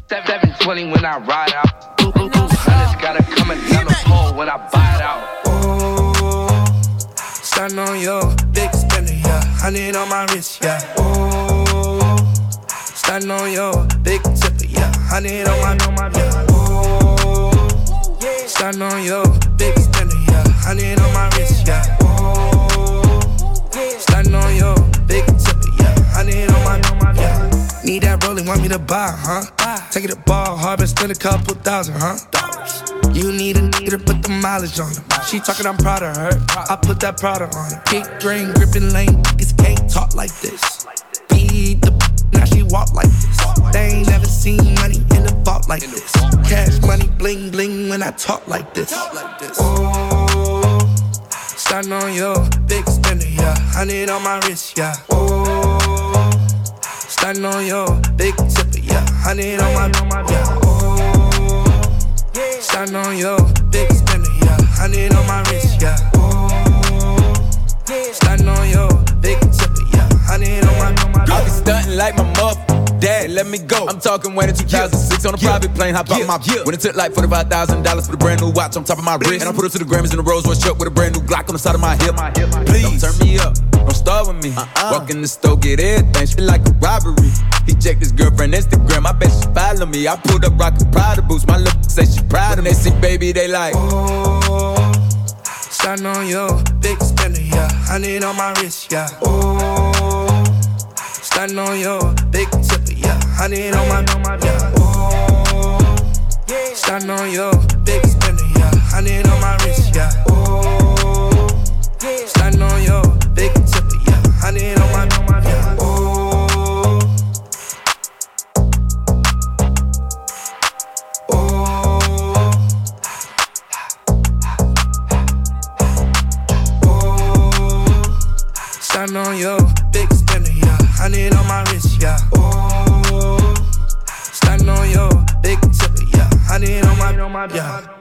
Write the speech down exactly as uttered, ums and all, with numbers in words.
seven twenty when I ride out. Blue, blue, blue hunters gotta come and down the pole when I buy it out. Oh, starting on your big spender, yeah. Hundred on my wrist, yeah. Oh, starting on your big tipper, yeah. Hundred on my, on my, yeah. Oh, starting on your big spender, yeah. Hundred on my wrist, yeah. Oh, starting on your big tipper, yeah. Hundred on my, on my, yeah. Need that rolling, want me to buy, huh? Take it to ball, hard, and spend a couple thousand, huh? You need a nigga to put the mileage on her. She talking, I'm proud of her. I put that Prada on her. Big green, gripping lane, niggas can't talk like this. Beat the now she walk like this. They ain't never seen money in the vault like this. Cash money, bling bling when I talk like this. Oh, starting on your big spender, yeah. Hundred on my wrist, yeah. Oh, starting on your big tipper, yeah. Hundred on my, on my, yeah. Oh, starting on your big spender, yeah. Hundred on my wrist, yeah. Oh, starting on your big tipper, yeah. Hundred on my, on my, yeah. I be stunting like my mother. Dad, let me go. I'm talking when in two thousand six yeah. on a yeah. private plane, hop out yeah. my yeah. When it took like forty-five thousand dollars for the brand new watch on top of my wrist. And I put it to the Grammys in the Rolls Royce truck with a brand new Glock on the side of my hip. Please don't turn me up, don't start with me. Uh-uh. Walk in the store, get everything, shit like a robbery. He checked his girlfriend Instagram, I bet she follow me. I pulled up rockin' Prada boots, my little say she proud of me. They see baby, they like. Oh, starting on your big spender, yeah. Hundred on my wrist, yeah. Oh, starting on your big tipper, yeah. Hundred on my, on my, yeah. Oh, starting on your big spender, yeah. Hundred on my wrist, yeah. Oh, starting on your big tipper, yeah. Hundred on my, on my, yeah. Oh, oh, oh, starting on your big spender, yeah. Hundred on my wrist, yeah. Oh, starting on your big tipper, yeah. Hundred on my, on my, yeah.